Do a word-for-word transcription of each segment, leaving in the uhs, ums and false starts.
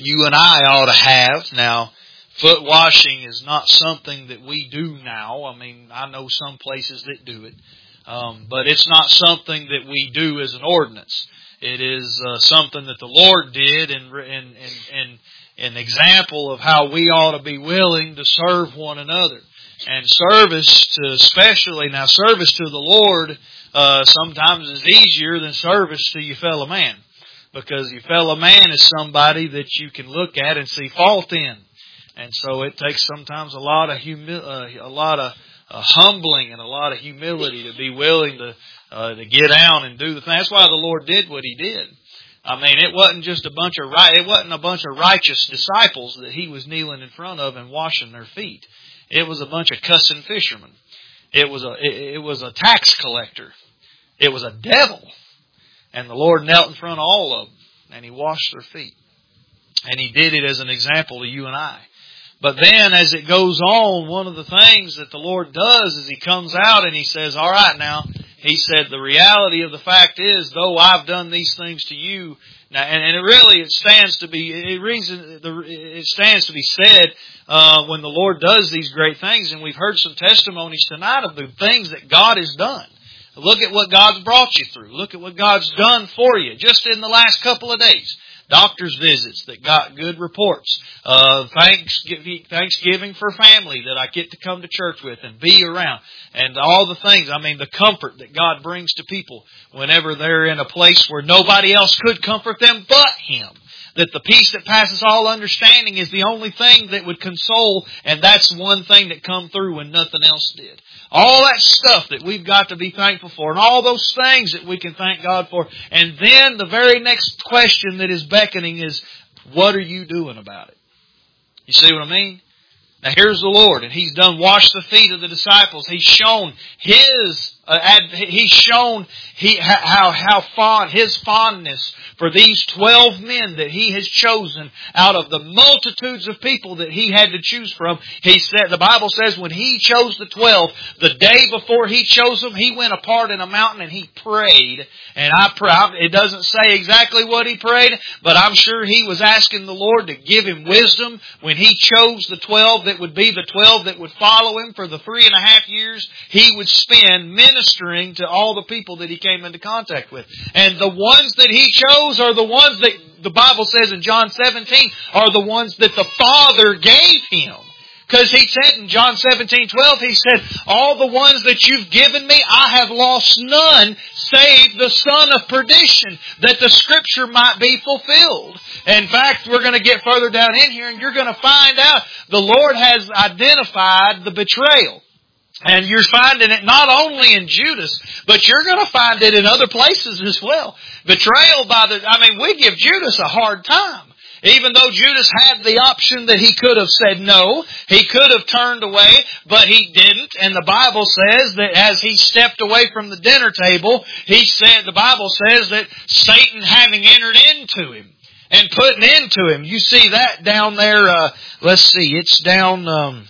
you and I ought to have. Now, foot washing is not something that we do now. I mean, I know some places that do it. Um, but it's not something that we do as an ordinance. It is uh, something that the Lord did and, and, and, and an example of how we ought to be willing to serve one another. And service to especially, now service to the Lord uh, sometimes is easier than service to your fellow man. Because your fellow man is somebody that you can look at and see fault in. And so it takes sometimes a lot of humi- uh, a lot of uh, humbling and a lot of humility to be willing to uh, to get down and do the thing. That's why the Lord did what He did. I mean, it wasn't just a bunch of right. It wasn't a bunch of righteous disciples that He was kneeling in front of and washing their feet. It was a bunch of cussing fishermen. It was a it, it was a tax collector. It was a devil. And the Lord knelt in front of all of them, and He washed their feet. And He did it as an example to you and I. But then as it goes on, one of the things that the Lord does is He comes out and He says, all right now, He said, the reality of the fact is, though I've done these things to you, now, and, and it really, it stands to be, it, reason, it stands to be said uh, when the Lord does these great things, and we've heard some testimonies tonight of the things that God has done. Look at what God's brought you through. Look at what God's done for you just in the last couple of days. Doctor's visits that got good reports. Uh, Thanksgiving, Thanksgiving for family that I get to come to church with and be around. And all the things, I mean, the comfort that God brings to people whenever they're in a place where nobody else could comfort them but Him. That the peace that passes all understanding is the only thing that would console, and that's one thing that come through when nothing else did. All that stuff that we've got to be thankful for, and all those things that we can thank God for. And then the very next question that is beckoning is, what are you doing about it? You see what I mean? Now here's the Lord, and He's done washed the feet of the disciples. He's shown His, uh, ad, He's shown he, how, how fond, His fondness for these twelve men that He has chosen out of the multitudes of people that He had to choose from. He said, the Bible says when He chose the twelve, the day before He chose them, He went apart in a mountain and He prayed. And I pray, it doesn't say exactly what He prayed, but I'm sure He was asking the Lord to give Him wisdom when He chose the twelve that would be the twelve that would follow Him for the three and a half years He would spend ministering to all the people that He came into contact with. And the ones that He chose are the ones that the Bible says in John seventeen are the ones that the Father gave Him. Because He said in John seventeen twelve, He said, all the ones that you've given me, I have lost none, save the son of perdition, that the Scripture might be fulfilled. In fact, we're going to get further down in here, and you're going to find out the Lord has identified the betrayal. And you're finding it not only in Judas, but you're going to find it in other places as well. Betrayal by the, I mean, we give Judas a hard time. Even though Judas had the option that he could have said no, he could have turned away, but he didn't. And the Bible says that as he stepped away from the dinner table, he said, the Bible says that Satan having entered into him and put an end to him. You see that down there, uh, let's see, it's down, um,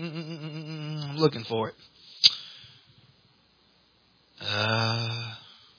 I'm looking for it. Uh,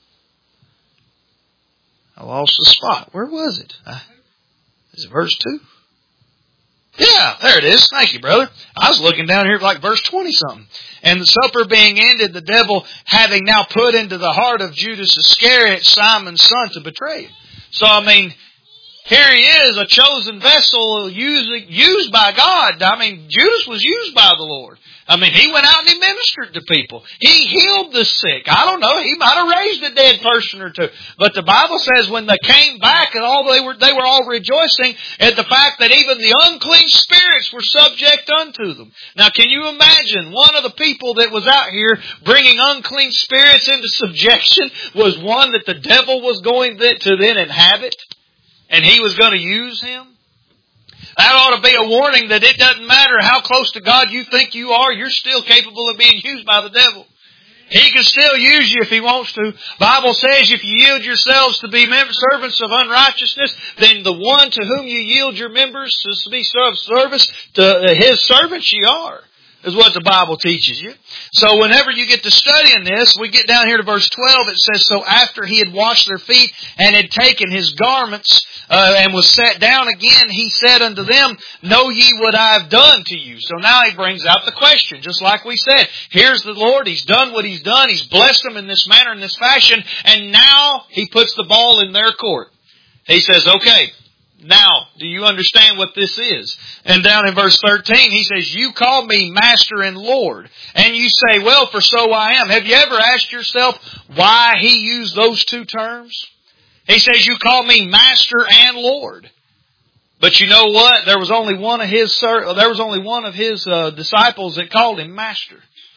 I lost the spot. Where was it? Uh, Is it verse two? Yeah, there it is. Thank you, brother. I was looking down here like verse twenty something. And the supper being ended, the devil having now put into the heart of Judas Iscariot, Simon's son, to betray him. So, I mean, here he is, a chosen vessel used, used by God. I mean, Judas was used by the Lord. I mean, he went out and he ministered to people. He healed the sick. I don't know, he might have raised a dead person or two. But the Bible says when they came back and all they were, they were all rejoicing at the fact that even the unclean spirits were subject unto them. Now, can you imagine one of the people that was out here bringing unclean spirits into subjection was one that the devil was going to then inhabit? And he was going to use him? That ought to be a warning that it doesn't matter how close to God you think you are, you're still capable of being used by the devil. He can still use you if he wants to. The Bible says if you yield yourselves to be servants of unrighteousness, then the one to whom you yield your members to be of service, to his servants you are. is what the Bible teaches you. So whenever you get to studying this, we get down here to verse twelve. It says, so after he had washed their feet and had taken his garments uh, and was sat down again, he said unto them, know ye what I have done to you? So now he brings out the question, just like we said. Here's the Lord. He's done what He's done. He's blessed them in this manner, in this fashion. And now He puts the ball in their court. He says, okay, now, do you understand what this is? And down in verse thirteen, he says, you call me Master and Lord. And you say, well, for so I am. Have you ever asked yourself why he used those two terms? He says, you call me Master and Lord. But you know what? There was only one of his, there was only one of his uh, disciples that called him Master.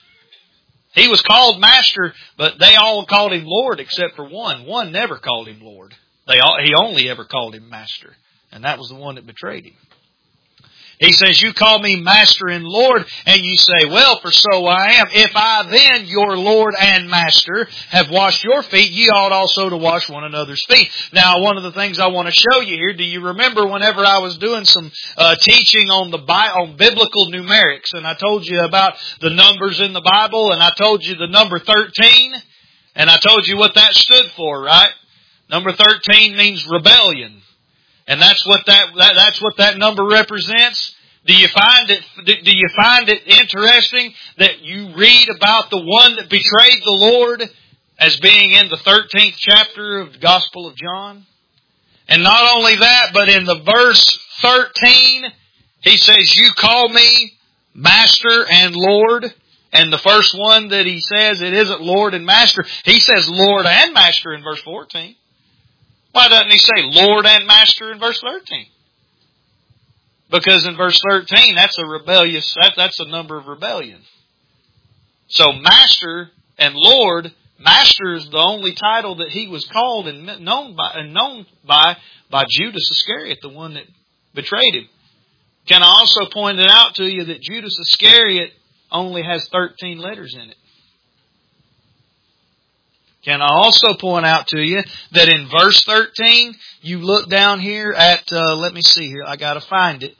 He was called Master, but they all called him Lord except for one. One never called him Lord. They all, he only ever called him Master. And that was the one that betrayed him. He says, you call me Master and Lord, and you say, well, for so I am. If I then, your Lord and Master, have washed your feet, ye ought also to wash one another's feet. Now, one of the things I want to show you here, do you remember whenever I was doing some uh, teaching on the on biblical numerics, and I told you about the numbers in the Bible, and I told you the number thirteen, and I told you what that stood for, right? Number thirteen means rebellion. And that's what that, that that's what that number represents. Do you find it do you find it interesting that you read about the one that betrayed the Lord as being in the thirteenth chapter of the Gospel of John? And not only that, but in the verse thirteen, he says, you call me Master and Lord. And the first one that he says, it isn't Lord and Master. He says Lord and Master in verse fourteen. Why doesn't he say Lord and Master in verse thirteen? Because in verse thirteen, that's a rebellious, that, that's a number of rebellion. So Master and Lord, Master is the only title that he was called and known by, and known by, by Judas Iscariot, the one that betrayed him. Can I also point it out to you that Judas Iscariot only has thirteen letters in it? Can I also point out to you that in verse thirteen, you look down here at, uh, let me see here, I gotta find it.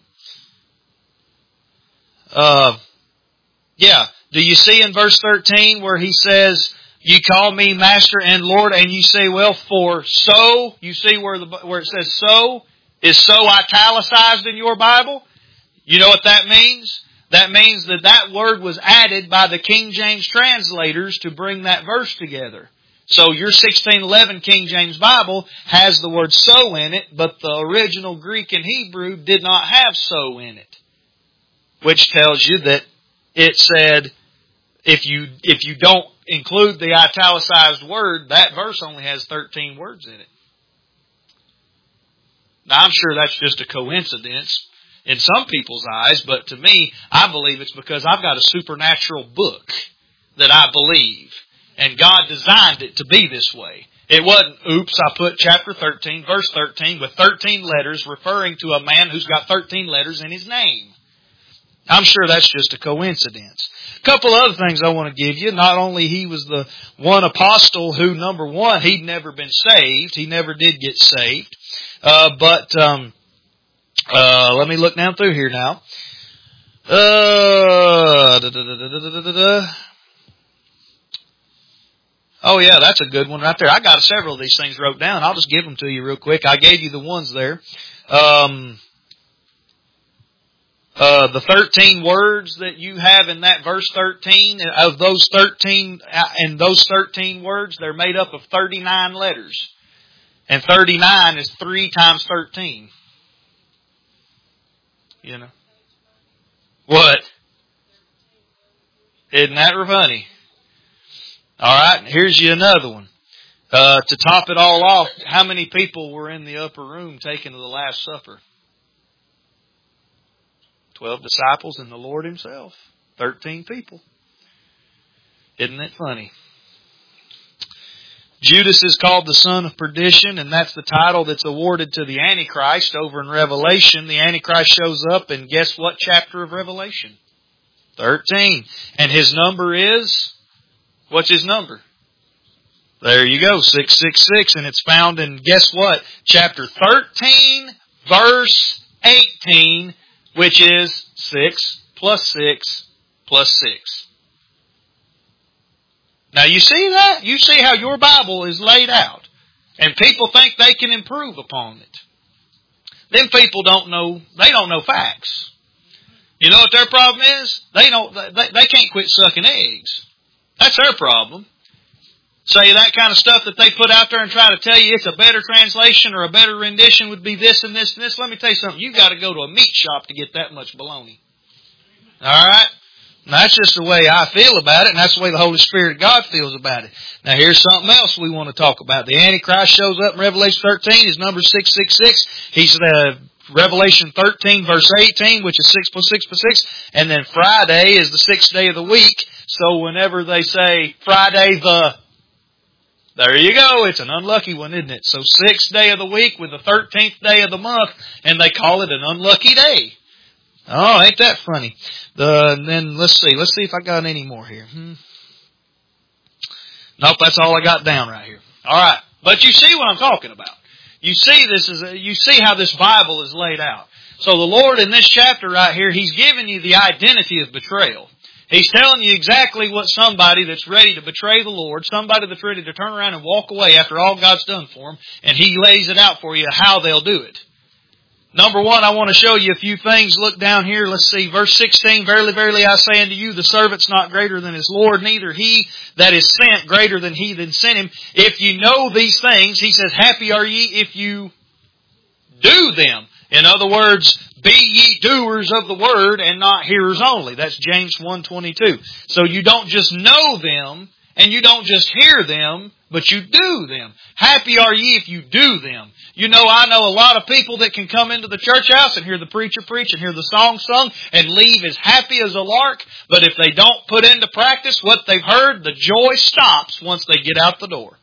Uh, yeah, do you see in verse thirteen where he says, you call me Master and Lord, and you say, well, for so, you see where the where it says so, is so italicized in your Bible? You know what that means? That means that that word was added by the King James translators to bring that verse together. So your sixteen eleven King James Bible has the word so in it, but the original Greek and Hebrew did not have so in it. Which tells you that it said, if you if you don't include the italicized word, that verse only has thirteen words in it. Now I'm sure that's just a coincidence in some people's eyes, but to me, I believe it's because I've got a supernatural book that I believe. And God designed it to be this way. It wasn't, oops, I put chapter thirteen, verse thirteen, with thirteen letters referring to a man who's got thirteen letters in his name. I'm sure that's just a coincidence. A couple other things I want to give you. Not only he was the one apostle who, number one, he'd never been saved. He never did get saved. Uh, but um, uh, let me look down through here now. Uh, da, da, da, da, da, da, da. Oh, yeah, that's a good one right there. I got several of these things wrote down. I'll just give them to you real quick. I gave you the ones there. Um, uh, the thirteen words that you have in that verse thirteen, of those thirteen, and those thirteen words, they're made up of thirty-nine letters. And thirty-nine is three times thirteen. You know. What? Isn't that funny? All right, here's you another one. Uh, to top it all off, how many people were in the upper room taken to the Last Supper? Twelve disciples and the Lord Himself. Thirteen people. Isn't it funny? Judas is called the son of perdition, and that's the title that's awarded to the Antichrist over in Revelation. The Antichrist shows up in guess what chapter of Revelation? Thirteen. And his number is... What's his number? There you go, six six six, and it's found in, guess what? Chapter thirteen, verse eighteen, which is six plus six plus six. Now you see that? You see how your Bible is laid out. And people think they can improve upon it. Them people don't know, they don't know facts. You know what their problem is? They don't, they, they can't quit sucking eggs. That's their problem. Say that kind of stuff that they put out there and try to tell you it's a better translation or a better rendition would be this and this and this. Let me tell you something. You've got to go to a meat shop to get that much baloney. All right? And that's just the way I feel about it, and that's the way the Holy Spirit of God feels about it. Now here's something else we want to talk about. The Antichrist shows up in Revelation thirteen. His number six six six. He's uh, Revelation thirteen verse eighteen, which is six plus six plus six. And then Friday is the sixth day of the week. So whenever they say Friday the... There you go. It's an unlucky one, isn't it? So sixth day of the week with the thirteenth day of the month, and they call it an unlucky day. Oh, ain't that funny? The, then let's see. Let's see if I got any more here. Hmm. Nope, that's all I got down right here. All right, but you see what I'm talking about. You see this is a, you see how this Bible is laid out. So the Lord in this chapter right here, He's giving you the identity of betrayal. He's telling you exactly what somebody that's ready to betray the Lord, somebody that's ready to turn around and walk away after all God's done for them, and He lays it out for you how they'll do it. Number one, I want to show you a few things. Look down here. Let's see. Verse sixteen, Verily, verily, I say unto you, the servant's not greater than his Lord, neither he that is sent greater than he that sent him. If you know these things, he says, happy are ye if you do them. In other words, be ye doers of the word and not hearers only. That's James one twenty-two. So you don't just know them and you don't just hear them, but you do them. Happy are ye if you do them. You know, I know a lot of people that can come into the church house and hear the preacher preach and hear the song sung and leave as happy as a lark. But if they don't put into practice what they've heard, the joy stops once they get out the door.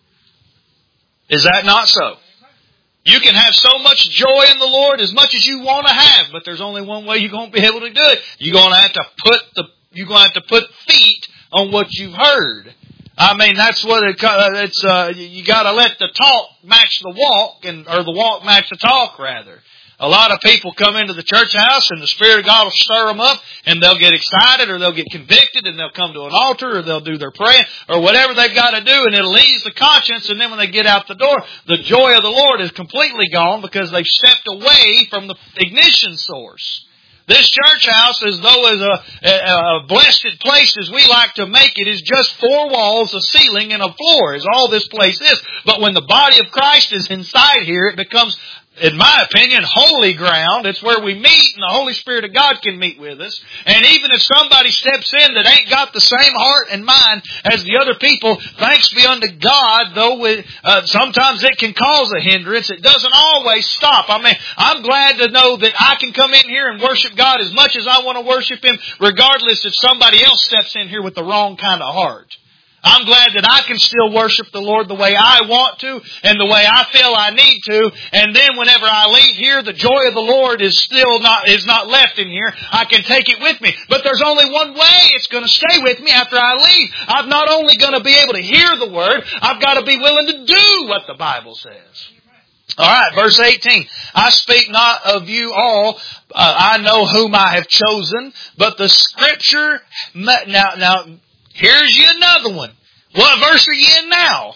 Is that not so? You can have so much joy in the Lord as much as you want to have, but there's only one way you're going to be able to do it. You're going to have to put the you're going to have to put feet on what you've heard. I mean, that's what it, it's. Uh, you got to let the talk match the walk, and or the walk match the talk, rather. A lot of people come into the church house, and the Spirit of God will stir them up, and they'll get excited, or they'll get convicted, and they'll come to an altar, or they'll do their praying, or whatever they've got to do, and it'll ease the conscience. And then when they get out the door, the joy of the Lord is completely gone because they've stepped away from the ignition source. This church house, as though as a, a, a blessed place as we like to make it, is just four walls, a ceiling, and a floor, is all this place is. But when the body of Christ is inside here, it becomes, in my opinion, holy ground. It's where we meet and the Holy Spirit of God can meet with us. And even if somebody steps in that ain't got the same heart and mind as the other people, thanks be unto God, though we, uh, sometimes it can cause a hindrance, it doesn't always stop. I mean, I'm glad to know that I can come in here and worship God as much as I want to worship Him, regardless if somebody else steps in here with the wrong kind of heart. I'm glad that I can still worship the Lord the way I want to and the way I feel I need to. And then whenever I leave here, the joy of the Lord is still not, is not left in here. I can take it with me. But there's only one way it's going to stay with me after I leave. I'm not only going to be able to hear the Word, I've got to be willing to do what the Bible says. All right, verse eighteen. I speak not of you all. Uh, I know whom I have chosen. But the Scripture... Now, now... Here's you another one. What verse are you in now?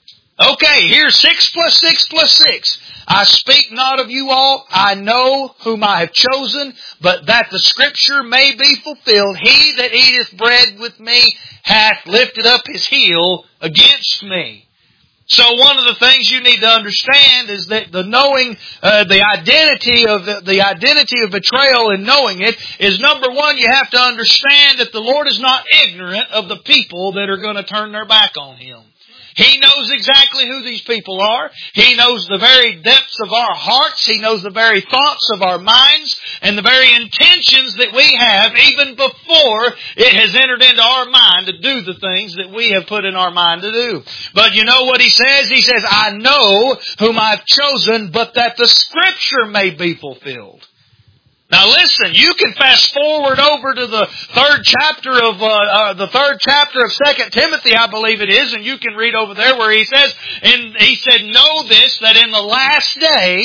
Okay, here's six plus six plus six. I speak not of you all. I know whom I have chosen, but that the Scripture may be fulfilled. He that eateth bread with me hath lifted up his heel against me. So one of the things you need to understand is that the knowing, uh, the identity of the, the identity of betrayal and knowing it is, number one, you have to understand that the Lord is not ignorant of the people that are going to turn their back on Him. He knows exactly who these people are. He knows the very depths of our hearts. He knows the very thoughts of our minds and the very intentions that we have even before it has entered into our mind to do the things that we have put in our mind to do. But you know what He says? He says, I know whom I've chosen, but that the Scripture may be fulfilled. Now listen, you can fast forward over to the third chapter of uh, uh, the third chapter of Second Timothy, I believe it is, and you can read over there where he says, and he said, know this, that in the last days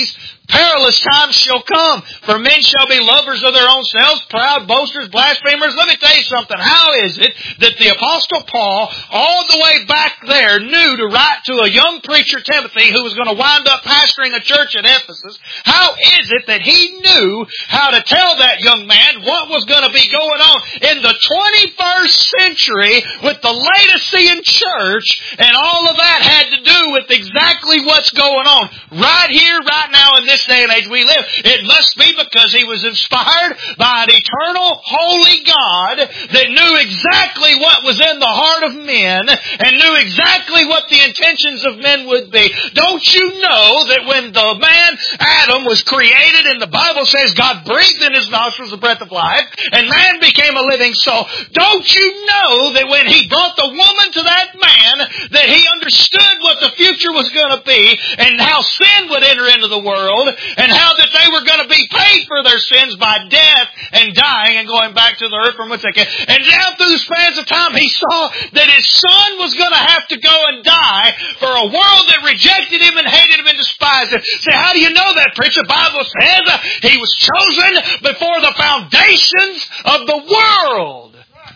Perilous times shall come, for men shall be lovers of their own selves, proud, boasters, blasphemers. Let me tell you something. How is it that the Apostle Paul, all the way back there, knew to write to a young preacher, Timothy, who was going to wind up pastoring a church at Ephesus? How is it that he knew how to tell that young man what was going to be going on in the twenty-first century with the Laodicean church, and all of that had to do with exactly what's going on right here, right now, in this day and age we live? It must be because he was inspired by an eternal, holy God that knew exactly what was in the heart of men and knew exactly what the intentions of men would be. Don't you know that when the man Adam was created, and the Bible says God breathed in his nostrils the breath of life, and man became a living soul? Don't you know that when he brought the woman to that man, that he understood what the future was going to be, and how sin would enter into the world, and how that they were going to be paid for their sins by death and dying and going back to the earth from which they came. And down through the spans of time, he saw that his son was going to have to go and die for a world that rejected him and hated him and despised him. Say, how do you know that, preacher? The Bible says uh, he was chosen before the foundations of the world.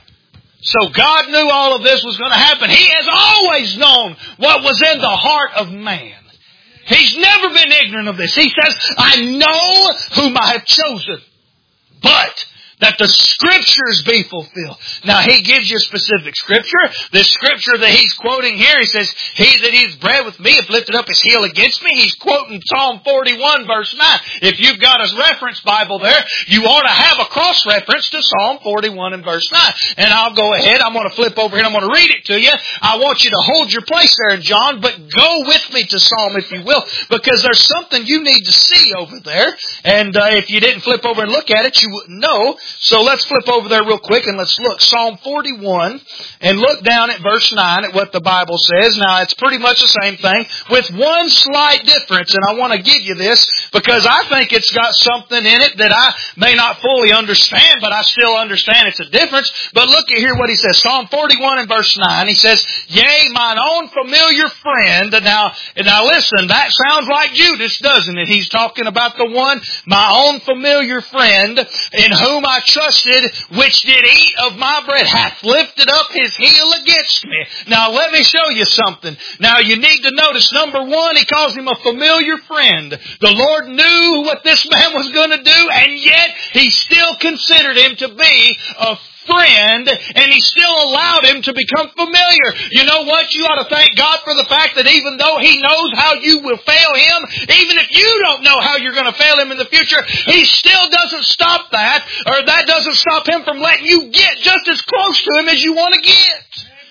So God knew all of this was going to happen. He has always known what was in the heart of man. He's never been ignorant of this. He says, I know whom I have chosen, but that the Scriptures be fulfilled. Now, he gives you specific Scripture. The Scripture that he's quoting here, he says, he that eats bread with me hath lifted up his heel against me. He's quoting Psalm forty-one, verse nine. If you've got a reference Bible there, you ought to have a cross-reference to Psalm forty-one and verse nine. And I'll go ahead. I'm going to flip over here and I'm going to read it to you. I want you to hold your place there in John, but go with me to Psalm, if you will, because there's something you need to see over there. And uh, if you didn't flip over and look at it, you wouldn't know. So let's flip over there real quick and let's look. Psalm forty-one, and look down at verse nine at what the Bible says. Now, it's pretty much the same thing with one slight difference, and I want to give you this because I think it's got something in it that I may not fully understand, but I still understand it's a difference. But look at here what he says. Psalm forty-one and verse nine, he says, Yea, mine own familiar friend. Now, now listen, that sounds like Judas, doesn't it? He's talking about the one, my own familiar friend, in whom I trusted, which did eat of my bread, hath lifted up his heel against me. Now let me show you something. Now you need to notice, number one, he calls him a familiar friend. The Lord knew what this man was going to do, and yet he still considered him to be a friend, and he still allowed him to become familiar. You know what? You ought to thank God for the fact that even though he knows how you will fail him, even if you don't know how you're going to fail him in the future, he still doesn't stop that, or that doesn't stop him from letting you get just as close to him as you want to get.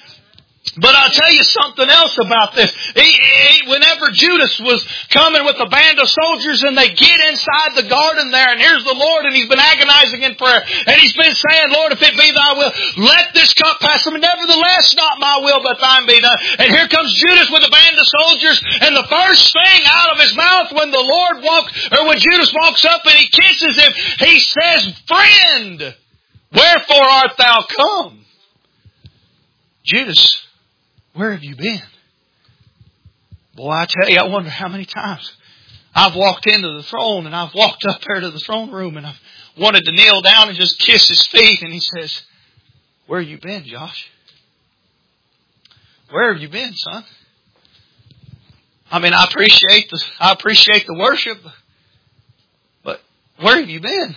But I'll tell you something else about this. He, he, whenever Judas was coming with a band of soldiers and they get inside the garden there, and here's the Lord, and he's been agonizing in prayer, and he's been saying, Lord, if it be thy will, let this cup pass from me. Nevertheless, not my will, but thine be done. And here comes Judas with a band of soldiers, and the first thing out of his mouth when the Lord walks, or when Judas walks up and he kisses him, he says, Friend, wherefore art thou come? Judas, where have you been? Boy, I tell you, I wonder how many times I've walked into the throne and I've walked up there to the throne room and I've wanted to kneel down and just kiss his feet. And he says, where have you been, Josh? Where have you been, son? I mean, I appreciate the, I appreciate the worship, but where have you been?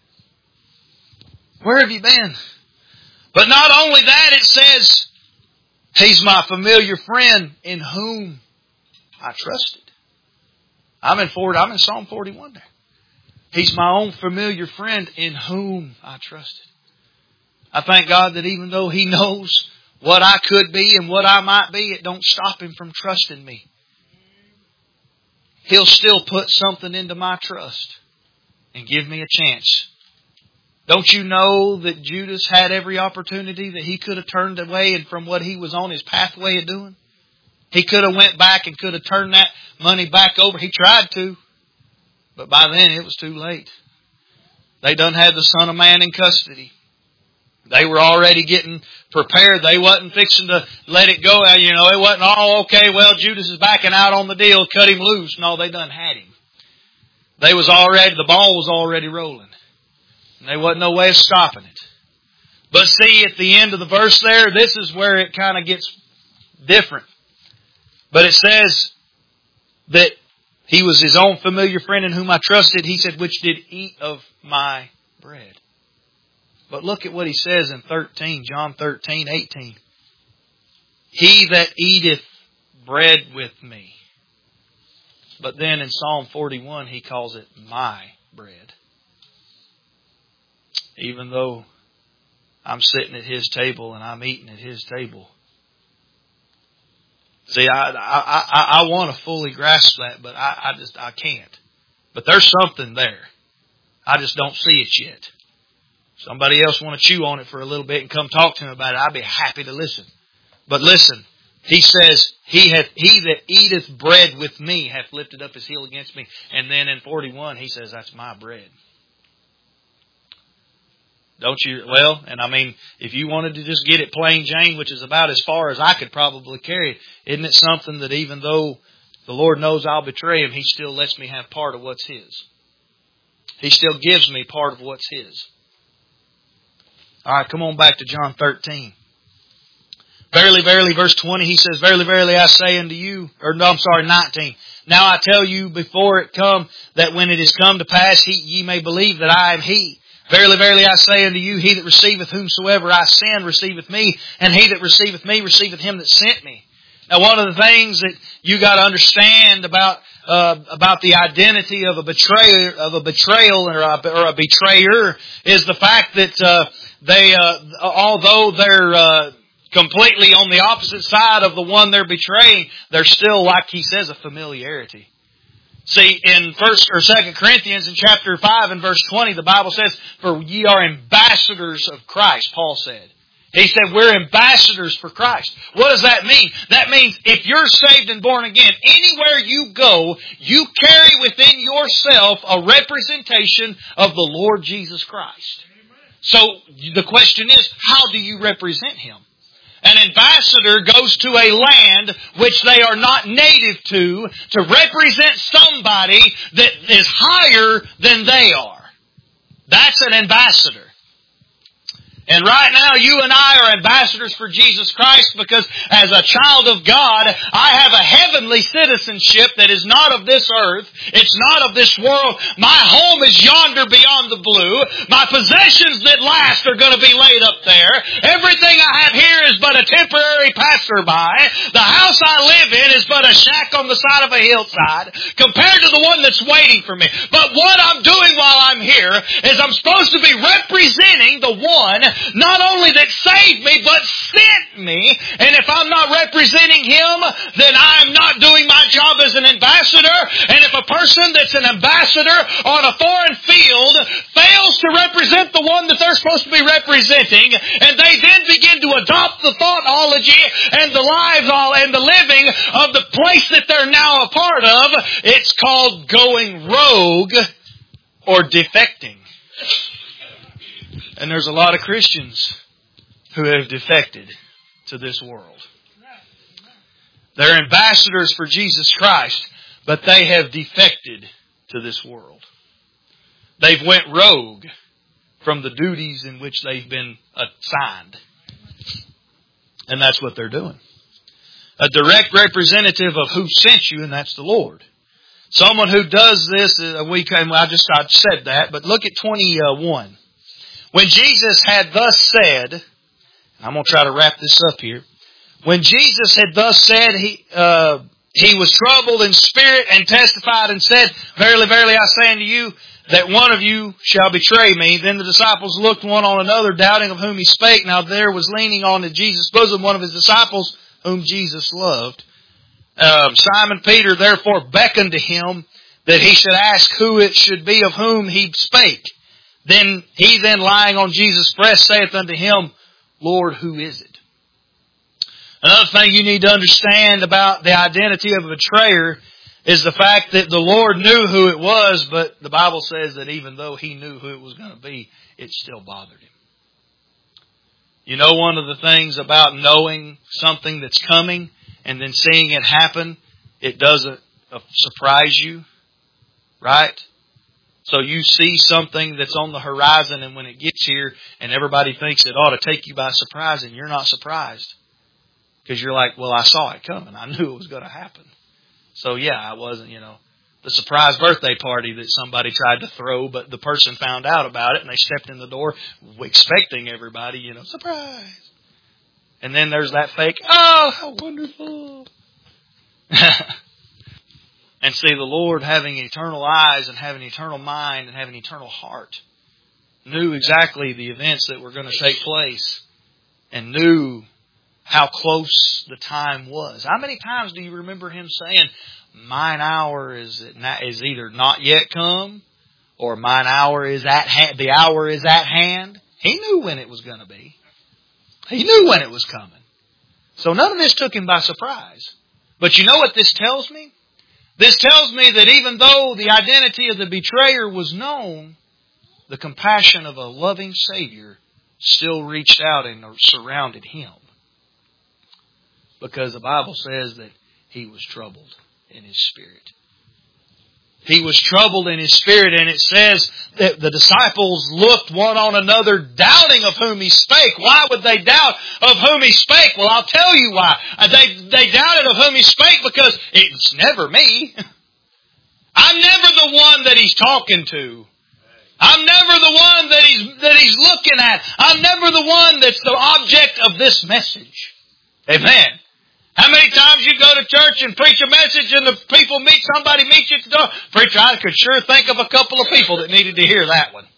Where have you been? But not only that, it says, He's my familiar friend in whom I trusted. I'm in Ford, I'm in Psalm forty-one there. He's my own familiar friend in whom I trusted. I thank God that even though He knows what I could be and what I might be, it don't stop Him from trusting me. He'll still put something into my trust and give me a chance. Don't you know that Judas had every opportunity that he could have turned away and from what he was on his pathway of doing? He could have went back and could have turned that money back over. He tried to, but by then it was too late. They done had the Son of Man in custody. They were already getting prepared. They wasn't fixing to let it go. You know, it wasn't all okay. Well, Judas is backing out on the deal. Cut him loose. No, they done had him. They was already, the ball was already rolling. And there wasn't no way of stopping it. But see, at the end of the verse there, this is where it kind of gets different. But it says that he was his own familiar friend in whom I trusted. He said, which did eat of my bread. But look at what he says in thirteen, John thirteen, eighteen. He that eateth bread with me. But then in Psalm forty-one, he calls it my bread. Even though I'm sitting at his table and I'm eating at his table. See, I I I, I want to fully grasp that, but I, I just I can't. But there's something there. I just don't see it yet. Somebody else want to chew on it for a little bit and come talk to him about it. I'd be happy to listen. But listen, he says, He hath he that eateth bread with me hath lifted up his heel against me. And then in forty-one, he says, that's my bread. Don't you? Well, and I mean, if you wanted to just get it plain Jane, which is about as far as I could probably carry it, isn't it something that even though the Lord knows I'll betray Him, He still lets me have part of what's His. He still gives me part of what's His. All right, come on back to John thirteen. Verily, verily, verse twenty, He says, Verily, verily, I say unto you, or no, I'm sorry, nineteen. Now I tell you before it come, that when it is come to pass, he, ye may believe that I am He. Verily, verily, I say unto you, he that receiveth whomsoever I send receiveth me, and he that receiveth me receiveth him that sent me. Now, one of the things that you got to understand about uh, about the identity of a betrayer, of a betrayal or a, or a betrayer, is the fact that uh, they, uh, although they're uh, completely on the opposite side of the one they're betraying, they're still, like he says, a familiarity. See, in First or Second Corinthians in chapter five and verse twenty, the Bible says, "For ye are ambassadors of Christ," Paul said. He said, we're ambassadors for Christ. What does that mean? That means if you're saved and born again, anywhere you go, you carry within yourself a representation of the Lord Jesus Christ. So the question is, how do you represent Him? An ambassador goes to a land which they are not native to, to represent somebody that is higher than they are. That's an ambassador. And right now, you and I are ambassadors for Jesus Christ because as a child of God, I have a heavenly citizenship that is not of this earth. It's not of this world. My home is yonder beyond the blue. My possessions that last are going to be laid up there. Everything I have here is but a temporary passerby. The house I live in is but a shack on the side of a hillside compared to the one that's waiting for me. But what I'm doing while I'm here is I'm supposed to be representing the one not only that saved me, but sent me. And if I'm not representing Him, then I'm not doing my job as an ambassador. And if a person that's an ambassador on a foreign field fails to represent the one that they're supposed to be representing, and they then begin to adopt the thoughtology and the lives all and the living of the place that they're now a part of, it's called going rogue or defecting. And there's a lot of Christians who have defected to this world. They're ambassadors for Jesus Christ, but they have defected to this world. They've went rogue from the duties in which they've been assigned. And that's what they're doing. A direct representative of who sent you, and that's the Lord. Someone who does this, uh, we came, I just I said that, but look at twenty-one. When Jesus had thus said, I'm going to try to wrap this up here. When Jesus had thus said, he uh, he was troubled in spirit and testified and said, Verily, verily, I say unto you, that one of you shall betray me. Then the disciples looked one on another, doubting of whom he spake. Now there was leaning on to Jesus' bosom one of his disciples, whom Jesus loved. Um, Simon Peter therefore beckoned to him that he should ask who it should be of whom he spake. Then he then lying on Jesus' breast saith unto him, Lord, who is it? Another thing you need to understand about the identity of a betrayer is the fact that the Lord knew who it was, but the Bible says that even though He knew who it was going to be, it still bothered Him. You know, one of the things about knowing something that's coming and then seeing it happen, it doesn't surprise you, right? So you see something that's on the horizon, and when it gets here and everybody thinks it ought to take you by surprise, and you're not surprised. Because you're like, well, I saw it coming. I knew it was going to happen. So yeah, I wasn't, you know, the surprise birthday party that somebody tried to throw, but the person found out about it and they stepped in the door expecting everybody, you know, surprise. And then there's that fake, oh, how wonderful. And see, the Lord, having eternal eyes and having eternal mind and having eternal heart, knew exactly the events that were going to take place and knew how close the time was. How many times do you remember Him saying, mine hour is is either not yet come or mine hour is at hand, the hour is at hand? He knew when it was going to be. He knew when it was coming. So none of this took Him by surprise. But you know what this tells me? This tells me that even though the identity of the betrayer was known, the compassion of a loving Savior still reached out and surrounded Him. Because the Bible says that He was troubled in His spirit. He was troubled in His spirit, and it says that the disciples looked one on another, doubting of whom He spake. Why would they doubt of whom He spake? Well, I'll tell you why. They, they doubted of whom He spake because it's never me. I'm never the one that He's talking to. I'm never the one that He's, that He's looking at. I'm never the one that's the object of this message. Amen. How many times you go to church and preach a message and the people meet, somebody meets you at the door? Preacher, I could sure think of a couple of people that needed to hear that one.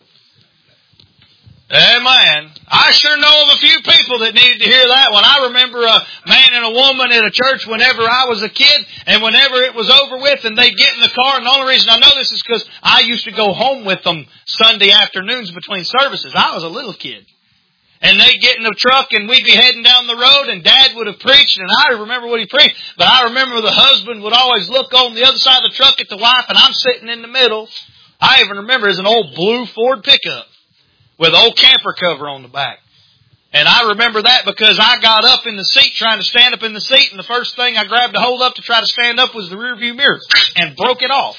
Amen. I sure know of a few people that needed to hear that one. I remember a man and a woman at a church whenever I was a kid, and whenever it was over with and they get in the car, and the only reason I know this is because I used to go home with them Sunday afternoons between services. I was a little kid. And they'd get in the truck and we'd be heading down the road and Dad would have preached and I remember what he preached. But I remember the husband would always look on the other side of the truck at the wife and I'm sitting in the middle. I even remember it's an old blue Ford pickup with an old camper cover on the back. And I remember that because I got up in the seat trying to stand up in the seat and the first thing I grabbed a hold of to try to stand up was the rear view mirror and broke it off.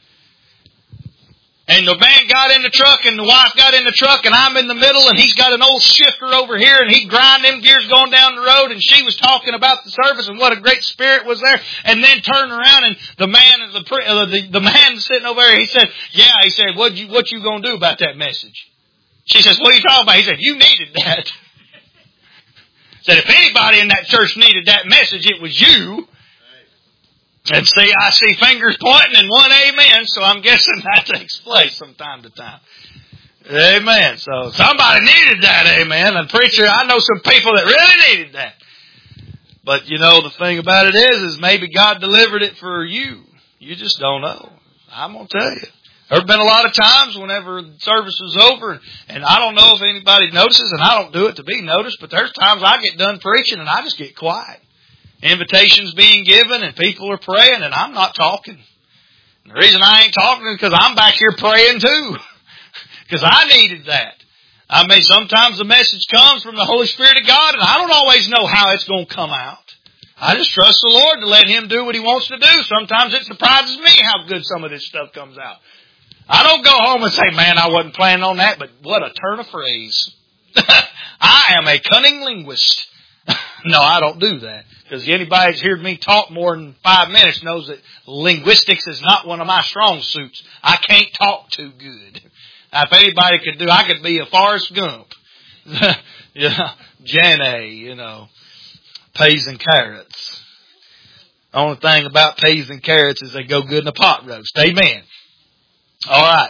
And the man got in the truck and the wife got in the truck and I'm in the middle and he's got an old shifter over here and he grind them gears going down the road and she was talking about the service and what a great spirit was there and then turned around and the man, the, uh, the, the man sitting over there, he said, yeah, he said, what you, what you going to do about that message? She says, what are you talking about? He said, you needed that. Said, if anybody in that church needed that message, it was you. And see, I see fingers pointing and one amen, so I'm guessing that takes place from time to time. Amen. So somebody needed that, amen. And preacher, I know some people that really needed that. But you know, the thing about it is, is maybe God delivered it for you. You just don't know. I'm going to tell you. There have been a lot of times whenever the service is over, and, and I don't know if anybody notices, and I don't do it to be noticed, but there's times I get done preaching and I just get quiet. Invitations being given and people are praying and I'm not talking. And the reason I ain't talking is because I'm back here praying too. Because I needed that. I mean, sometimes the message comes from the Holy Spirit of God and I don't always know how it's going to come out. I just trust the Lord to let Him do what He wants to do. Sometimes it surprises me how good some of this stuff comes out. I don't go home and say, man, I wasn't planning on that, but what a turn of phrase. I am a cunning linguist. No, I don't do that. Because anybody that's heard me talk more than five minutes knows that linguistics is not one of my strong suits. I can't talk too good. If anybody could do, I could be a Forrest Gump. Yeah, Jenny, you know, peas and carrots. The only thing about peas and carrots is they go good in a pot roast. Amen. All right.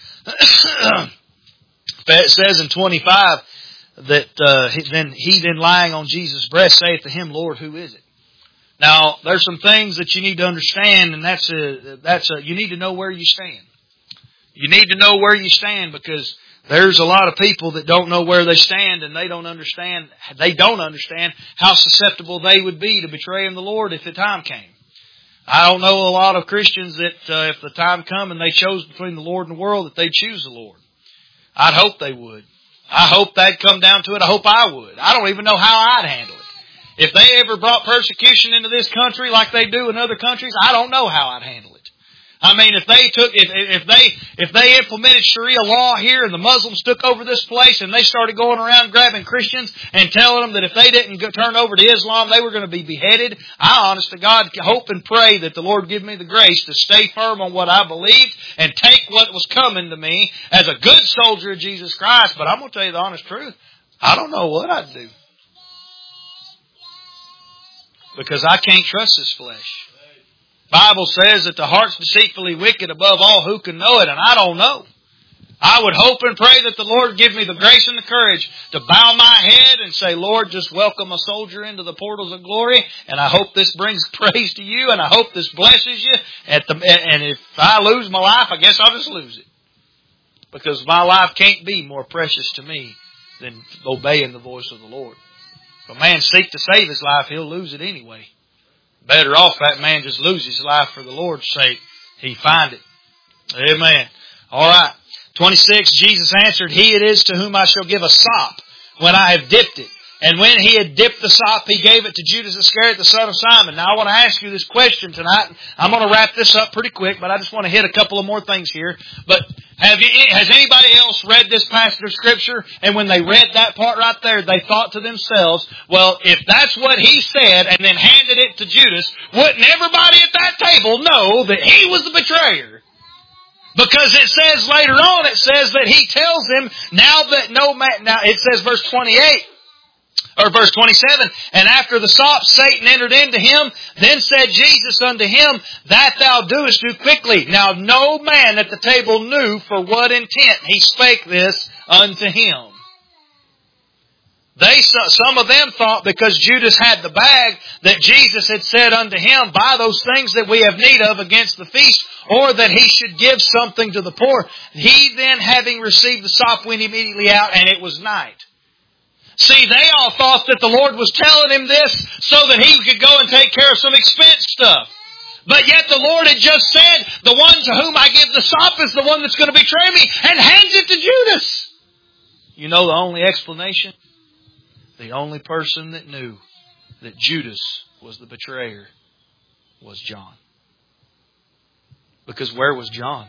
It says in twenty-five, that uh, then he then lying on Jesus' breast saith to him, Lord, who is it? Now, there's some things that you need to understand, and that's a, that's a, you need to know where you stand. You need to know where you stand because there's a lot of people that don't know where they stand and they don't understand, they don't understand how susceptible they would be to betraying the Lord if the time came. I don't know a lot of Christians that uh, if the time come and they chose between the Lord and the world, that they'd choose the Lord. I'd hope they would. I hope that'd come down to it. I hope I would. I don't even know how I'd handle it. If they ever brought persecution into this country like they do in other countries, I don't know how I'd handle it. I mean, if they took, if, if they, if they implemented Sharia law here and the Muslims took over this place and they started going around grabbing Christians and telling them that if they didn't go, turn over to Islam, they were going to be beheaded, I honest to God hope and pray that the Lord give me the grace to stay firm on what I believed and take what was coming to me as a good soldier of Jesus Christ. But I'm going to tell you the honest truth. I don't know what I'd do. Because I can't trust this flesh. Bible says that the heart's deceitfully wicked above all, who can know it? And I don't know. I would hope and pray that the Lord give me the grace and the courage to bow my head and say, Lord, just welcome a soldier into the portals of glory. And I hope this brings praise to you. And I hope this blesses you. At the, and if I lose my life, I guess I'll just lose it. Because my life can't be more precious to me than obeying the voice of the Lord. If a man seek to save his life, he'll lose it anyway. Better off that man just lose his life for the Lord's sake. He find it. Amen. All right. twenty-six, Jesus answered, He it is to whom I shall give a sop when I have dipped it. And when he had dipped the sop, he gave it to Judas Iscariot, the son of Simon. Now I want to ask you this question tonight. I'm going to wrap this up pretty quick, but I just want to hit a couple of more things here. But have you, has anybody else read this passage of Scripture? And when they read that part right there, they thought to themselves, well, if that's what he said and then handed it to Judas, wouldn't everybody at that table know that he was the betrayer? Because it says later on, it says that he tells them, now that no man, now it says verse twenty-eight, or verse twenty-seven, and after the sop, Satan entered into him. Then said Jesus unto him, That thou doest, do quickly. Now no man at the table knew for what intent he spake this unto him. They, some of them thought because Judas had the bag that Jesus had said unto him, Buy those things that we have need of against the feast, or that he should give something to the poor. He then, having received the sop, went immediately out, and it was night. See, they all thought that the Lord was telling him this so that he could go and take care of some expense stuff. But yet the Lord had just said, the one to whom I give the sop is the one that's going to betray me, and hands it to Judas. You know the only explanation? The only person that knew that Judas was the betrayer was John. Because where was John?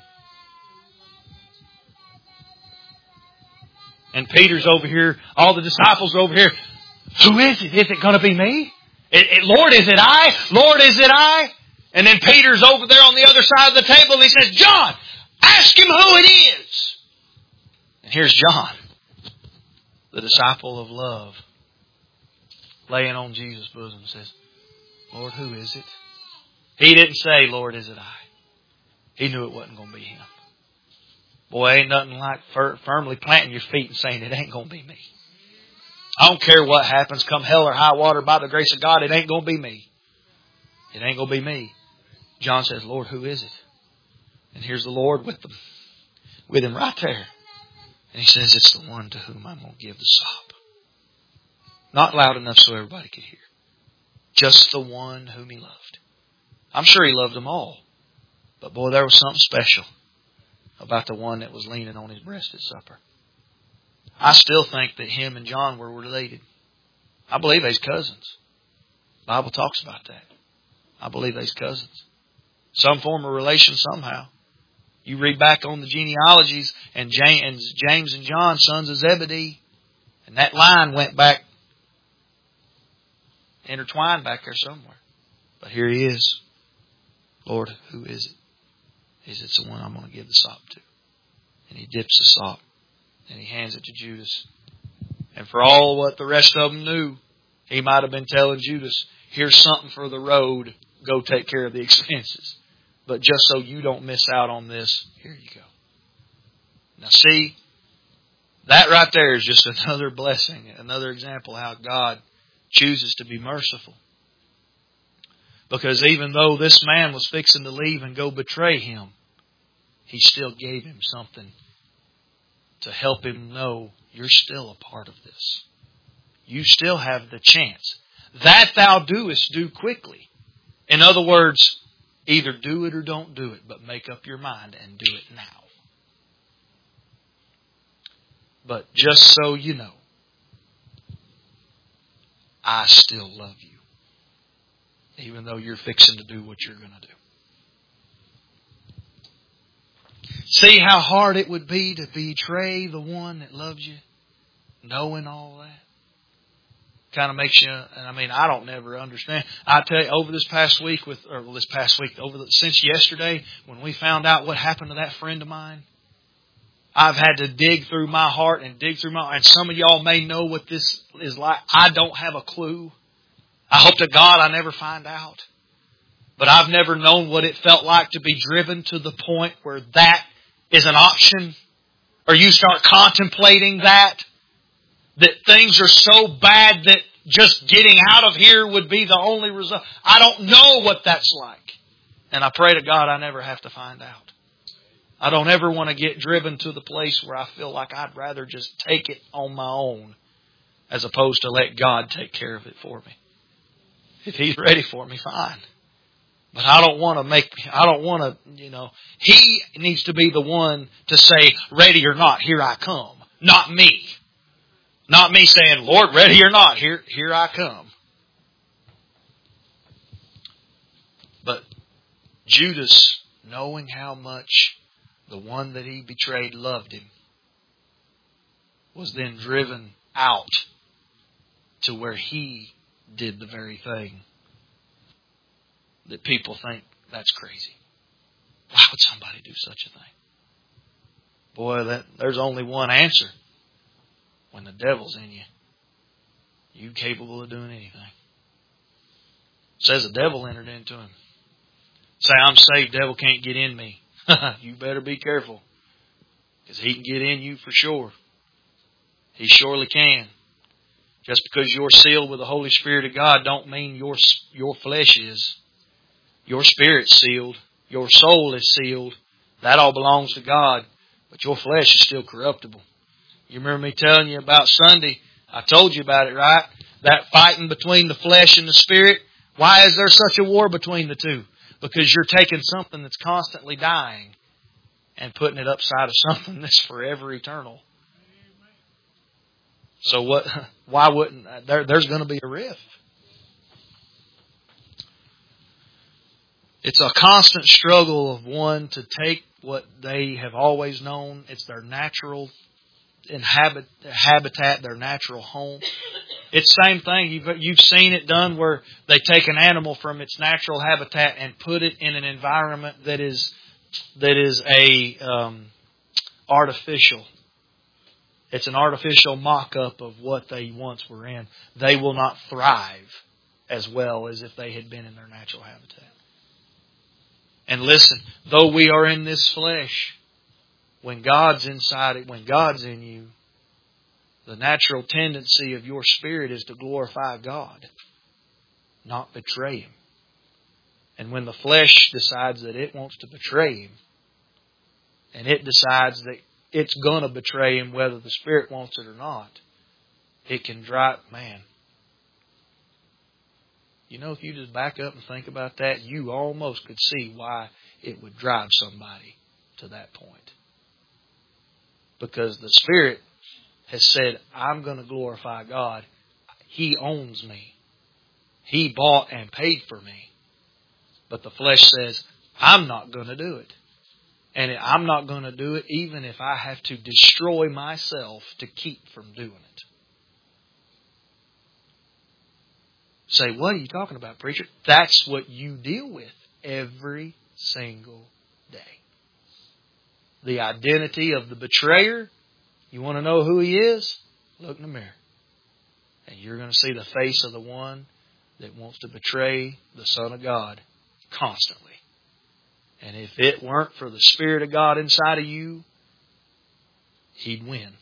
And Peter's over here. All the disciples are over here. Who is it? Is it going to be me? It, it, Lord, is it I? Lord, is it I? And then Peter's over there on the other side of the table. And he says, John, ask him who it is. And here's John, the disciple of love, laying on Jesus' bosom, says, Lord, who is it? He didn't say, Lord, is it I? He knew it wasn't going to be him. Boy, ain't nothing like fir- firmly planting your feet and saying, it ain't going to be me. I don't care what happens, come hell or high water, by the grace of God, it ain't going to be me. It ain't going to be me. John says, Lord, who is it? And here's the Lord with them, with him right there. And he says, it's the one to whom I'm going to give the sop. Not loud enough so everybody could hear. Just the one whom he loved. I'm sure he loved them all. But boy, there was something special about the one that was leaning on his breast at supper. I still think that him and John were related. I believe they's cousins. The Bible talks about that. I believe they's cousins. Some form of relation somehow. You read back on the genealogies and James and John, sons of Zebedee, and that line went back, intertwined back there somewhere. But here he is. Lord, who is it? He said, it's the one I'm going to give the sop to. And he dips the sop. And he hands it to Judas. And for all what the rest of them knew, he might have been telling Judas, here's something for the road. Go take care of the expenses. But just so you don't miss out on this, here you go. Now see, that right there is just another blessing. Another example how God chooses to be merciful. Because even though this man was fixing to leave and go betray him, he still gave him something to help him know you're still a part of this. You still have the chance. That thou doest, do quickly. In other words, either do it or don't do it, but make up your mind and do it now. But just so you know, I still love you. Even though you're fixing to do what you're going to do. See how hard it would be to betray the one that loves you, knowing all that. Kind of makes you, and I mean, I don't never understand. I tell you, over this past week, with or this past week, over the, since yesterday, when we found out what happened to that friend of mine, I've had to dig through my heart and dig through my, and some of y'all may know what this is like. I don't have a clue. I hope to God I never find out. But I've never known what it felt like to be driven to the point where that is an option, or you start contemplating that. That things are so bad that just getting out of here would be the only result. I don't know what that's like. And I pray to God I never have to find out. I don't ever want to get driven to the place where I feel like I'd rather just take it on my own as opposed to let God take care of it for me. If He's ready for me, fine. But I don't want to make, I don't want to, you know, He needs to be the one to say, ready or not, here I come. Not me. Not me saying, Lord, ready or not, here, here I come. But Judas, knowing how much the one that he betrayed loved him, was then driven out to where he did the very thing that people think that's crazy. Why would somebody do such a thing? Boy, that, there's only one answer. When the devil's in you, you capable of doing anything. It says the devil entered into him. Say, I'm saved, devil can't get in me. You better be careful. Because he can get in you for sure. He surely can. Just because you're sealed with the Holy Spirit of God don't mean your, your flesh is. Your spirit's sealed. Your soul is sealed. That all belongs to God. But your flesh is still corruptible. You remember me telling you about Sunday? I told you about it, right? That fighting between the flesh and the spirit. Why is there such a war between the two? Because you're taking something that's constantly dying and putting it upside of something that's forever eternal. So what? Why wouldn't there? There's going to be a rift. It's a constant struggle of one to take what they have always known. It's their natural inhabit habitat, their natural home. It's the same thing. You've you've seen it done where they take an animal from its natural habitat and put it in an environment that is that is a um, artificial. It's an artificial mock-up of what they once were in. They will not thrive as well as if they had been in their natural habitat. And listen, though we are in this flesh, when God's inside it, when God's in you, the natural tendency of your spirit is to glorify God, not betray Him. And when the flesh decides that it wants to betray Him, and it decides that it's going to betray Him whether the Spirit wants it or not, it can drive, man. You know, if you just back up and think about that, you almost could see why it would drive somebody to that point. Because the Spirit has said, I'm going to glorify God. He owns me. He bought and paid for me. But the flesh says, I'm not going to do it. And I'm not going to do it even if I have to destroy myself to keep from doing it. Say, what are you talking about, preacher? That's what you deal with every single day. The identity of the betrayer. You want to know who he is? Look in the mirror. And you're going to see the face of the one that wants to betray the Son of God constantly. And if it weren't for the Spirit of God inside of you, he'd win.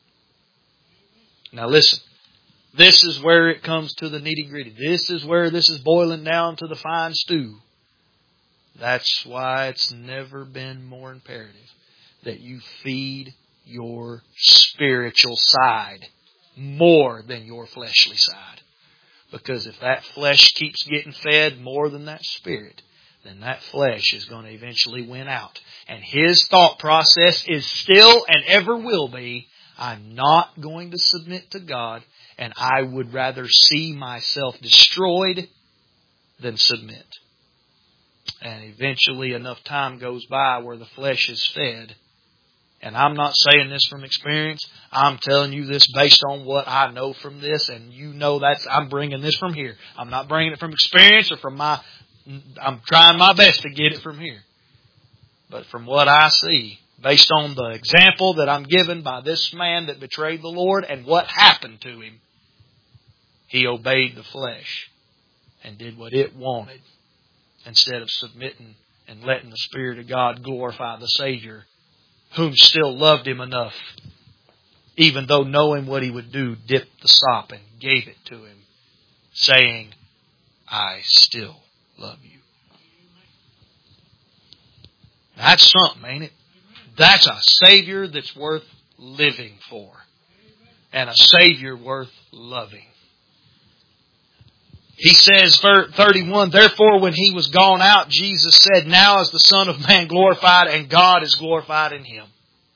Now listen. This is where it comes to the nitty-gritty. This is where this is boiling down to the fine stew. That's why it's never been more imperative that you feed your spiritual side more than your fleshly side. Because if that flesh keeps getting fed more than that spirit, then that flesh is going to eventually win out. And his thought process is still and ever will be, I'm not going to submit to God, and I would rather see myself destroyed than submit. And eventually enough time goes by where the flesh is fed. And I'm not saying this from experience. I'm telling you this based on what I know from this. And you know that's, I'm bringing this from here. I'm not bringing it from experience or from my, I'm trying my best to get it from here. But from what I see, based on the example that I'm given by this man that betrayed the Lord and what happened to him, he obeyed the flesh and did what it wanted instead of submitting and letting the Spirit of God glorify the Savior, whom still loved him enough, even though knowing what he would do, dipped the sop and gave it to him, saying, I still love you. That's something, ain't it? That's a Savior that's worth living for. And a Savior worth loving. He says, thirty-one, therefore when he was gone out, Jesus said, now is the Son of Man glorified, and God is glorified in him.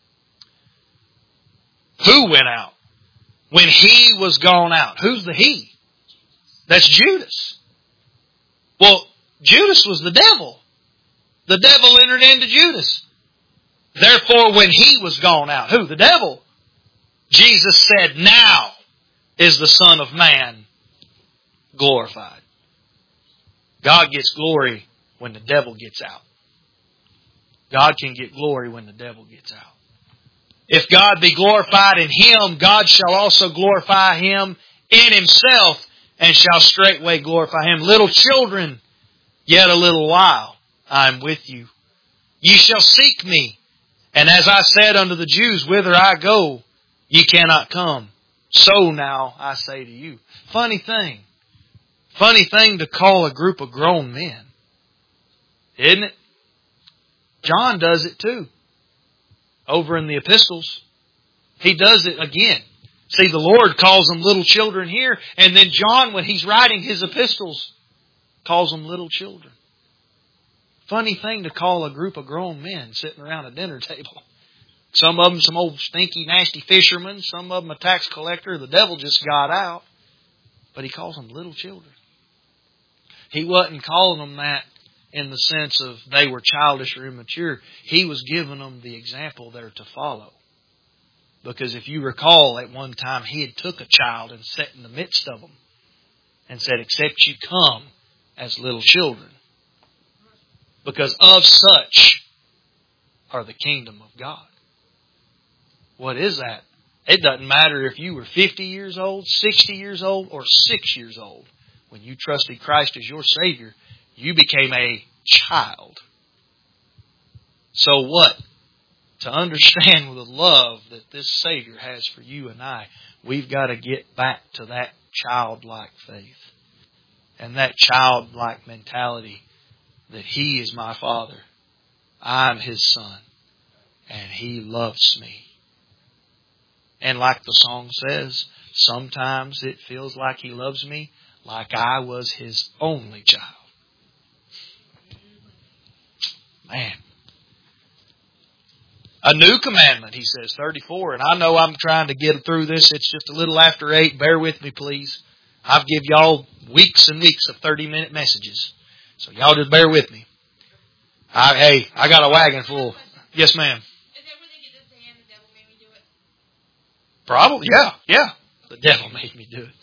Who went out? When he was gone out. Who's the he? That's Judas. Well, Judas was the devil. The devil entered into Judas. Therefore when he was gone out. Who? The devil. Jesus said, now is the Son of Man glorified. God gets glory when the devil gets out. God can get glory when the devil gets out. If God be glorified in him, God shall also glorify him in himself, and shall straightway glorify him. Little children, yet a little while I am with you. Ye shall seek me. And as I said unto the Jews, whither I go, ye cannot come. So now I say to you. Funny thing. Funny thing to call a group of grown men. Isn't it? John does it too. Over in the epistles. He does it again. See, the Lord calls them little children here. And then John, when he's writing his epistles, calls them little children. Funny thing to call a group of grown men sitting around a dinner table. Some of them some old stinky, nasty fishermen. Some of them a tax collector. The devil just got out. But he calls them little children. He wasn't calling them that in the sense of they were childish or immature. He was giving them the example they're to follow. Because if you recall, at one time he had took a child and set in the midst of them and said, except you come as little children. Because of such are the kingdom of God. What is that? It doesn't matter if you were fifty years old, sixty years old, or six years old. When you trusted Christ as your Savior, you became a child. So what? To understand the love that this Savior has for you and I, we've got to get back to that childlike faith. And that childlike mentality that He is my Father. I'm His Son. And He loves me. And like the song says, sometimes it feels like He loves me like I was His only child. Man. A new commandment, he says, thirty-four. And I know I'm trying to get through this. It's just a little after eight. Bear with me, please. I've give y'all weeks and weeks of thirty-minute messages. So y'all just bear with me. I, hey, I got a wagon full. Yes, ma'am. Is everything you did to him, the devil made me do it? Probably, yeah, yeah. The devil made me do it.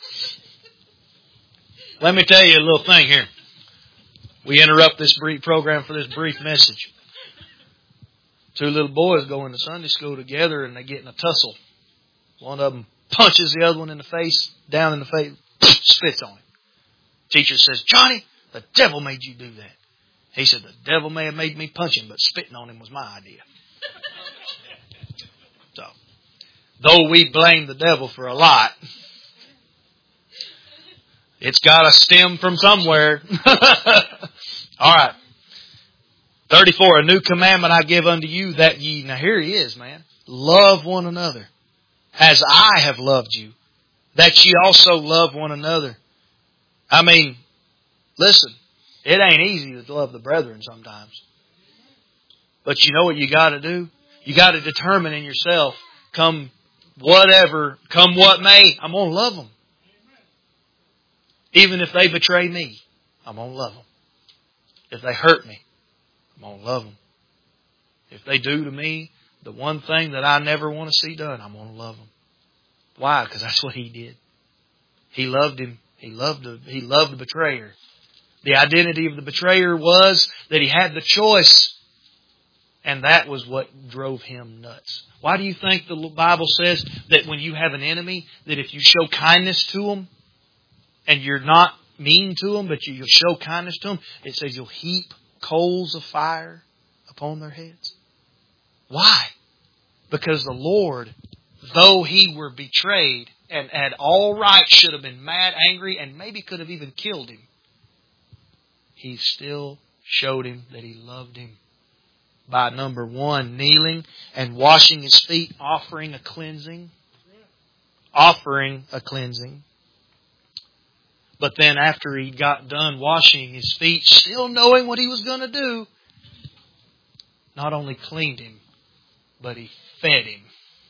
Let me tell you a little thing here. We interrupt this brief program for this brief message. Two little boys go into Sunday school together and they get in a tussle. One of them punches the other one in the face, down in the face, spits on him. Teacher says, Johnny, the devil made you do that. He said, the devil may have made me punch him, but spitting on him was my idea. So, though we blame the devil for a lot, it's got to stem from somewhere. All right. thirty-four, a new commandment I give unto you that ye, now here he is, man. Love one another as I have loved you, that ye also love one another. I mean, listen, it ain't easy to love the brethren sometimes. But you know what you got to do? You got to determine in yourself, come whatever, come what may, I'm going to love them. Even if they betray me, I'm going to love them. If they hurt me, I'm going to love them. If they do to me the one thing that I never want to see done, I'm going to love them. Why? Because that's what He did. He loved him. He loved the, he loved the betrayer. The identity of the betrayer was that he had the choice. And that was what drove him nuts. Why do you think the Bible says that when you have an enemy, that if you show kindness to them, and you're not mean to them, but you show kindness to them, it says you'll heap coals of fire upon their heads? Why? Because the Lord, though He were betrayed and had all right, should have been mad, angry, and maybe could have even killed him, He still showed him that He loved him. By number one, kneeling and washing his feet, offering a cleansing. Offering a cleansing. But then after he got done washing his feet, still knowing what he was going to do, not only cleaned him, but He fed him.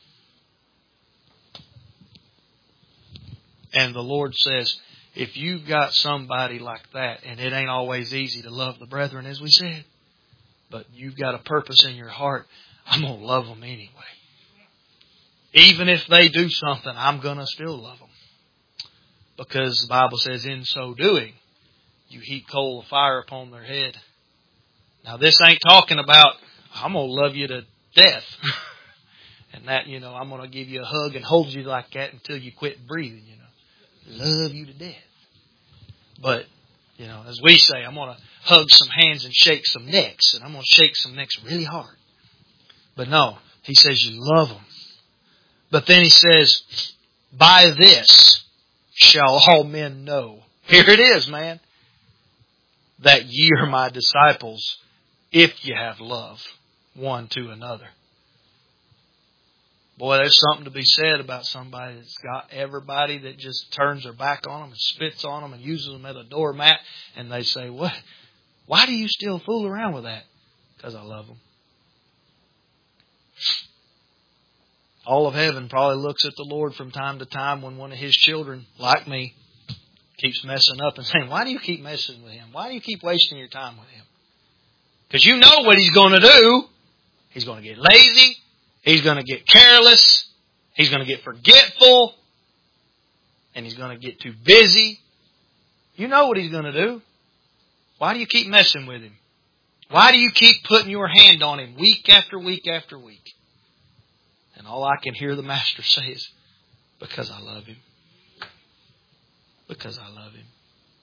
And the Lord says, if you've got somebody like that, and it ain't always easy to love the brethren, as we said, but you've got a purpose in your heart, I'm going to love them anyway. Even if they do something, I'm going to still love them. Because the Bible says, in so doing, you heap coal of fire upon their head. Now this ain't talking about, I'm going to love you to death. And that, you know, I'm going to give you a hug and hold you like that until you quit breathing, you know. Love you to death. But, you know, as we say, I'm going to hug some hands and shake some necks. And I'm going to shake some necks really hard. But no, He says you love them. But then He says, by this shall all men know. Here it is, man. That ye are my disciples if you have love one to another. Boy, there's something to be said about somebody that's got everybody that just turns their back on them and spits on them and uses them as a doormat. And they say, what? Why do you still fool around with that? Because I love them. All of heaven probably looks at the Lord from time to time when one of His children, like me, keeps messing up and saying, why do you keep messing with him? Why do you keep wasting your time with him? Because you know what he's going to do. He's going to get lazy. He's going to get careless. He's going to get forgetful. And he's going to get too busy. You know what he's going to do. Why do you keep messing with him? Why do you keep putting your hand on him week after week after week? And all I can hear the Master say is, because I love him. Because I love him.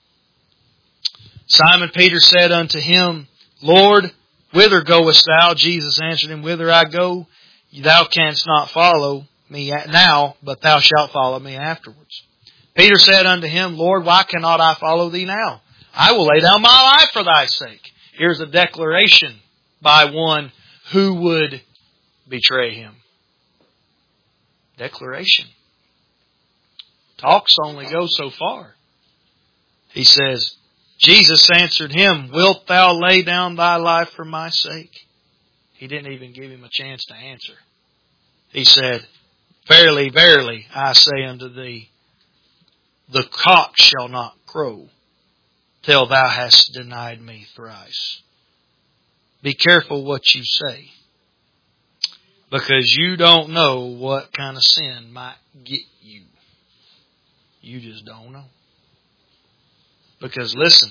Simon Peter said unto him, Lord, whither goest thou? Jesus answered him, whither I go, thou canst not follow me now, but thou shalt follow me afterwards. Peter said unto him, Lord, why cannot I follow thee now? I will lay down my life for thy sake. Here's a declaration by one who would betray him. Declaration. Talks only go so far. He says, Jesus answered him, wilt thou lay down thy life for my sake? He didn't even give him a chance to answer. He said, verily, verily, I say unto thee, the cock shall not crow till thou hast denied me thrice. Be careful what you say, because you don't know what kind of sin might get you. You just don't know. Because listen,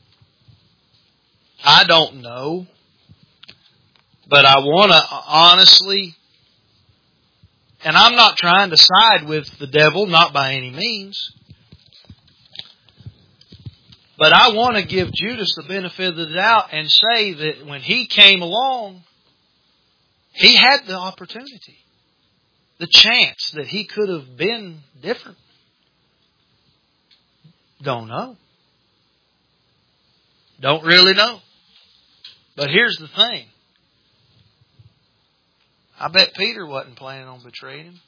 I don't know, but I want to honestly, and I'm not trying to side with the devil, not by any means, but I want to give Judas the benefit of the doubt and say that when he came along, he had the opportunity, the chance that he could have been different. Don't know. Don't really know. But here's the thing. I bet Peter wasn't planning on betraying him.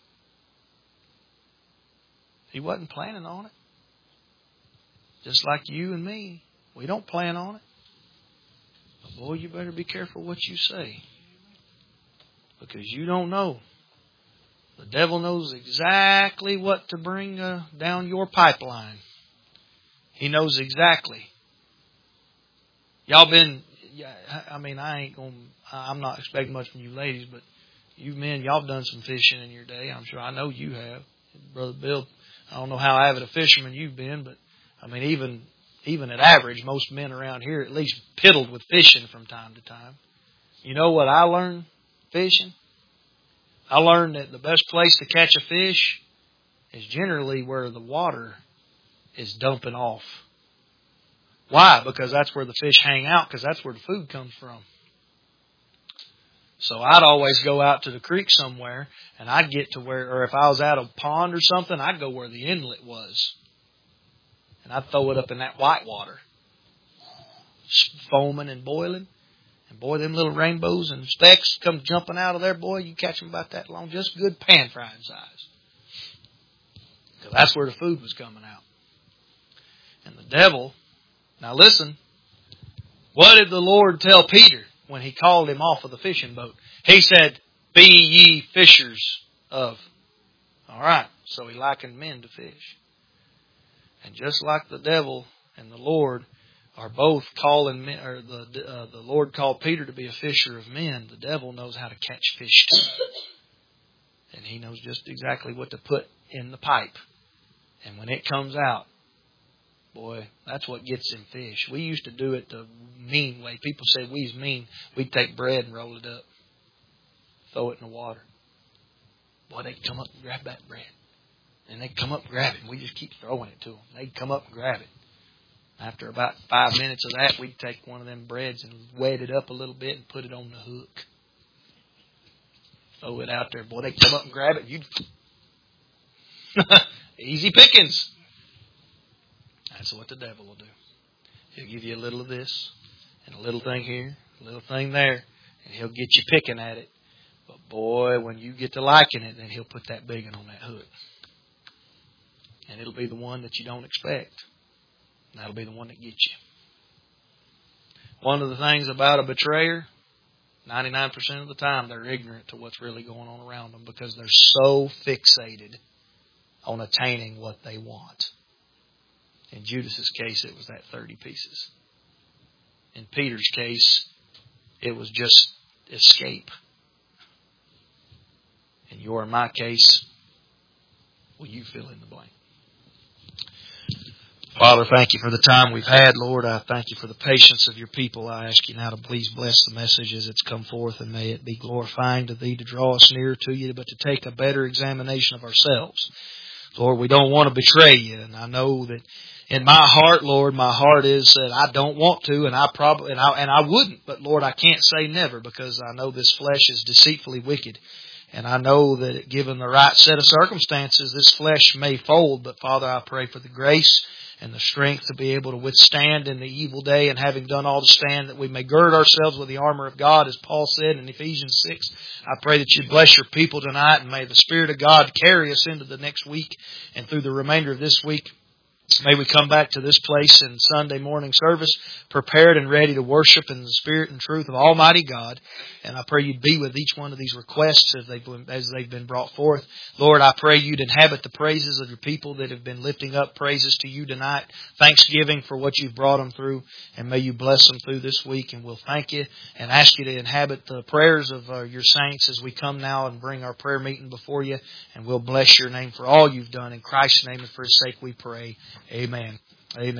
He wasn't planning on it. Just like you and me. We don't plan on it. But boy, you better be careful what you say. Because you don't know. The devil knows exactly what to bring uh, down your pipeline. He knows exactly. Y'all been, yeah, I mean, I ain't going to, I'm not expecting much from you ladies, but you men, y'all have done some fishing in your day. I'm sure I know you have. Brother Bill, I don't know how avid a fisherman you've been, but I mean, even even at average, most men around here at least piddled with fishing from time to time. You know what I learned fishing? I learned that the best place to catch a fish is generally where the water is dumping off. Why? Because that's where the fish hang out, because that's where the food comes from. So I'd always go out to the creek somewhere, and I'd get to where, or if I was at a pond or something, I'd go where the inlet was. And I'd throw it up in that white water, foaming and boiling. And boy, them little rainbows and specks come jumping out of there, boy, you catch them about that long, just good pan frying size. Because that's where the food was coming out. And the devil, now listen, what did the Lord tell Peter when He called him off of the fishing boat? He said, be ye fishers of. All right, so He likened men to fish. And just like the devil and the Lord are both calling men, or the uh, the Lord called Peter to be a fisher of men, the devil knows how to catch fish too. And he knows just exactly what to put in the pipe. And when it comes out, boy, that's what gets him fish. We used to do it the mean way. People said we's mean. We'd take bread and roll it up, throw it in the water. Boy, they'd come up and grab that bread. And they'd come up and grab it, and we just keep throwing it to them. They'd come up and grab it. After about five minutes of that, we'd take one of them breads and wet it up a little bit and put it on the hook. Throw it out there. Boy, they'd come up and grab it. You'd easy pickings. That's what the devil will do. He'll give you a little of this and a little thing here, a little thing there, and he'll get you picking at it. But boy, when you get to liking it, then he'll put that big one on that hook. And it'll be the one that you don't expect. And that'll be the one that gets you. One of the things about a betrayer, ninety-nine percent of the time they're ignorant to what's really going on around them because they're so fixated on attaining what they want. In Judas's case, it was that thirty pieces. In Peter's case, it was just escape. In your and my case, will you fill in the blank? Father, thank you for the time we've had, Lord. I thank you for the patience of your people. I ask you now to please bless the message as it's come forth, and may it be glorifying to thee to draw us nearer to you, but to take a better examination of ourselves. Lord, we don't want to betray you, and I know that in my heart, Lord, my heart is that I don't want to, and I probably and I, and I wouldn't, but Lord, I can't say never because I know this flesh is deceitfully wicked. And I know that given the right set of circumstances, this flesh may fold, but Father, I pray for the grace and the strength to be able to withstand in the evil day, and having done all to stand, that we may gird ourselves with the armor of God, as Paul said in Ephesians six. I pray that you bless your people tonight, and may the Spirit of God carry us into the next week and through the remainder of this week. May we come back to this place in Sunday morning service prepared and ready to worship in the Spirit and truth of Almighty God. And I pray you'd be with each one of these requests as they've, as they've been brought forth. Lord, I pray you'd inhabit the praises of your people that have been lifting up praises to you tonight. Thanksgiving for what you've brought them through. And may you bless them through this week. And we'll thank you and ask you to inhabit the prayers of uh, your saints as we come now and bring our prayer meeting before you. And we'll bless your name for all you've done. In Christ's name and for his sake we pray. Amen. Amen.